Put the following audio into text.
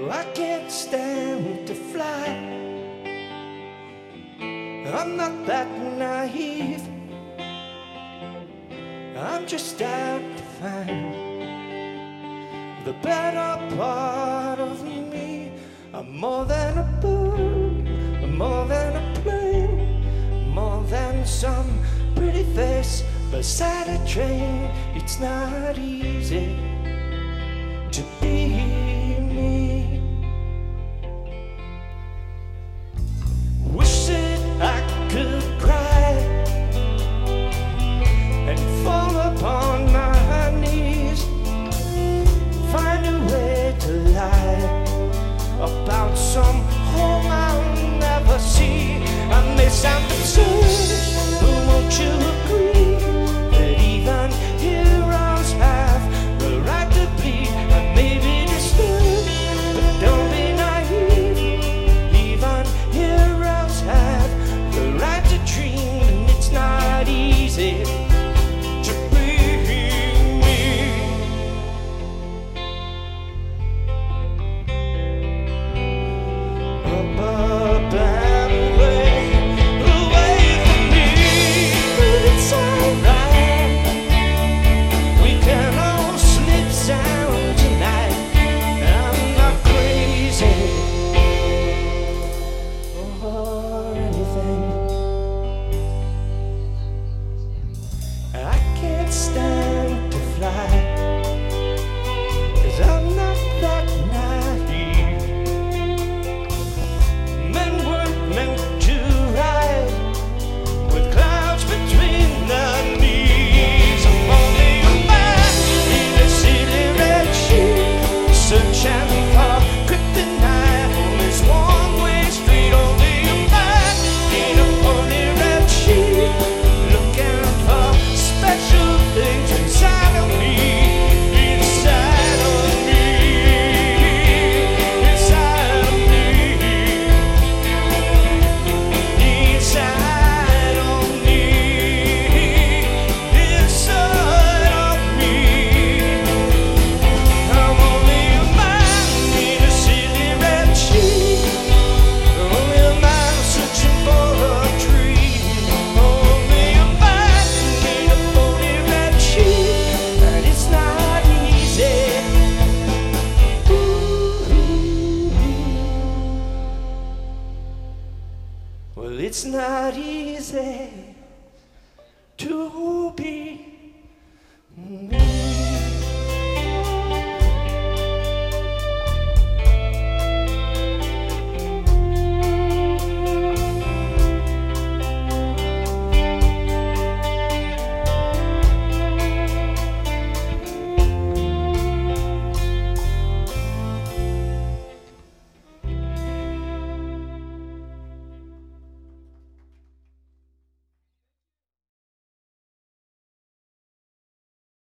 I can't stand to fly. I'm not that naive. I'm just out to find the better part of me. I'm more than a bird, I'm more than a plane, more than some pretty face beside a train. It's not easy to be me. Wish that I could cry and fall upon my knees, find a way to lie about some home I'll never see. I may sound absurd, but won't you agree that even heroes have the right to bleed? I may be disturbed, but don't be naive. Even heroes have the right to dream, and it's not easy to be me. Up and away from me, but it's alright. We can all sleep sound tonight. I'm not crazy or anything. I can't stand to fly, 'cause I'm not that naive. Men weren't meant to ride with clouds between their knees. I'm only a man in a silly red sheet, searching for kryptonite on this one-way street. Only a man in a only red sheet, looking for special things inside of me, inside of me, inside of me, inside of me, inside of me. I'm only a man in a silly red sheet, only a man searching for a dream, only a man in a phony red sheet, and it's not easy. Well, it's not easy.